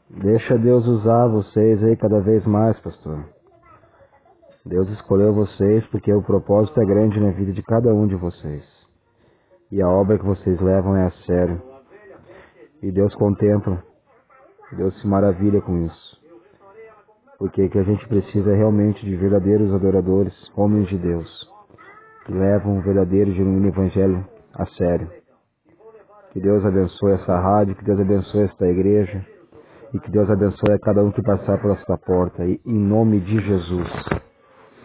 Deixa Deus usar vocês aí cada vez mais, pastor. Deus escolheu vocês porque o propósito é grande na vida de cada um de vocês. E a obra que vocês levam é a sério. E Deus contempla, Deus se maravilha com isso. Porque o que a gente precisa é realmente de verdadeiros adoradores, homens de Deus, que levam um verdadeiro e genuíno evangelho a sério. Que Deus abençoe essa rádio, que Deus abençoe esta igreja, e que Deus abençoe a cada um que passar por esta porta, em nome de Jesus.